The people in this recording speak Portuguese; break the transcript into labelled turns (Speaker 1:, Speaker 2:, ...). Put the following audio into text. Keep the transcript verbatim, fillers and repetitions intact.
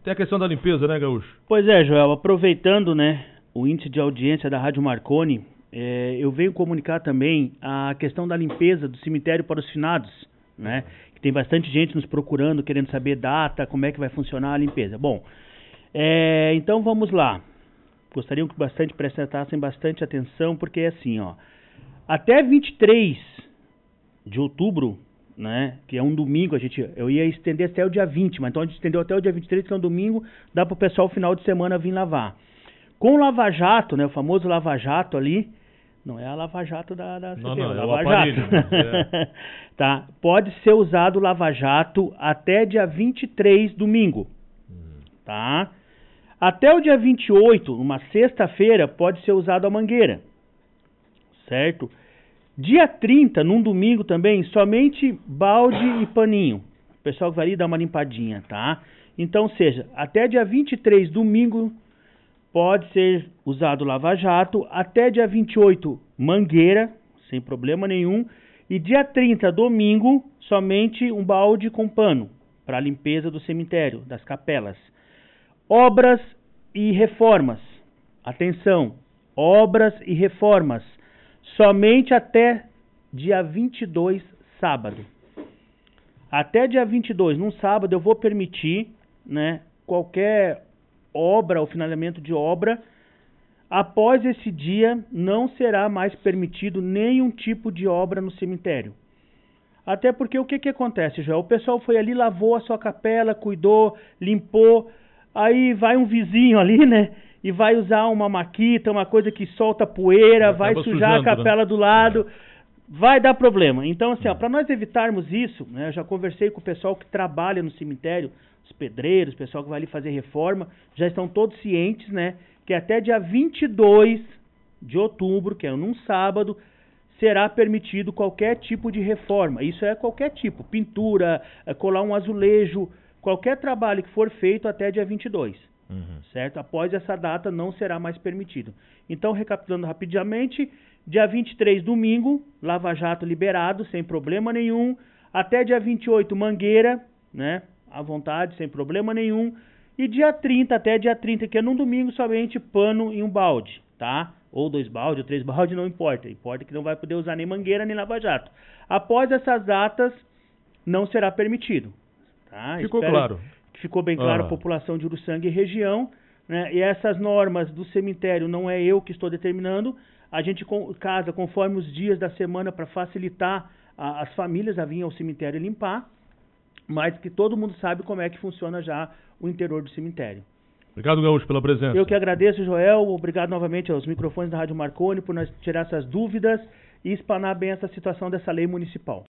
Speaker 1: Tem a questão da limpeza, né, Gaúcho?
Speaker 2: Pois é, Joel, aproveitando, né, o índice de audiência da Rádio Marconi, é, eu venho comunicar também a questão da limpeza do cemitério para os finados, né? Que tem bastante gente nos procurando, querendo saber data, como é que vai funcionar a limpeza. Bom, é, então vamos lá. Gostariam que bastante prestassem bastante atenção, porque é assim, ó. Até vinte e três de outubro, né, que é um domingo, a gente, eu ia estender até o dia vinte, mas então a gente estendeu até o dia vinte e três, que é um domingo, dá para o pessoal final de semana vir lavar. Com o lava-jato, né, o famoso lava-jato ali, não é a lava-jato da, da
Speaker 1: não,
Speaker 2: C P,
Speaker 1: não,
Speaker 2: é
Speaker 1: é
Speaker 2: o
Speaker 1: o
Speaker 2: lava-jato.
Speaker 1: aparelho, é.
Speaker 2: Tá, pode ser usado o lava-jato até dia vinte e três, domingo, hum. tá? Até o dia vinte e oito, uma sexta-feira, pode ser usado a mangueira, certo? Dia trinta, num domingo também, somente balde e paninho. O pessoal vai ali dar uma limpadinha, tá? Então, seja, até dia vinte e três, domingo, pode ser usado lava-jato. Até dia vinte e oito, mangueira, sem problema nenhum. E dia trinta, domingo, somente um balde com pano, para limpeza do cemitério, das capelas. Obras e reformas. Atenção, obras e reformas. Somente até dia vinte e dois, sábado. Até dia vinte e dois, num sábado, eu vou permitir, né, qualquer obra ou financiamento de obra. Após esse dia, não será mais permitido nenhum tipo de obra no cemitério. Até porque o que que acontece, Joel? O pessoal foi ali, lavou a sua capela, cuidou, limpou, aí vai um vizinho ali, né? E vai usar uma maquita, uma coisa que solta poeira, vai sujar sujando, a capela, né, do lado, é. Vai dar problema. Então, assim, para nós evitarmos isso, né, eu já conversei com o pessoal que trabalha no cemitério, os pedreiros, o pessoal que vai ali fazer reforma, já estão todos cientes, né, que até dia vinte e dois de outubro, que é num sábado, será permitido qualquer tipo de reforma. Isso é qualquer tipo, pintura, colar um azulejo, qualquer trabalho que for feito até dia vinte e dois. Uhum. Certo? Após essa data não será mais permitido. Então, recapitulando rapidamente, dia vinte e três, domingo, lava-jato liberado, sem problema nenhum. Até dia vinte e oito, mangueira, né? À vontade, sem problema nenhum. E dia trinta, até dia trinta, que é num domingo, somente pano e um balde, tá? Ou dois baldes, ou três baldes, não importa. Importa que não vai poder usar nem mangueira, nem lava-jato. Após essas datas, não será permitido. Tá?
Speaker 1: Ficou
Speaker 2: Espero...
Speaker 1: claro.
Speaker 2: Ficou bem claro
Speaker 1: ah.
Speaker 2: a população de Uruçanga e região, né? E essas normas do cemitério não é eu que estou determinando, a gente casa conforme os dias da semana para facilitar a, as famílias a vir ao cemitério limpar, mas que todo mundo sabe como é que funciona já o interior do cemitério.
Speaker 1: Obrigado, Gaúcho, pela presença.
Speaker 2: Eu que agradeço, Joel, obrigado novamente aos microfones da Rádio Marconi por nós tirar essas dúvidas e espanar bem essa situação dessa lei municipal.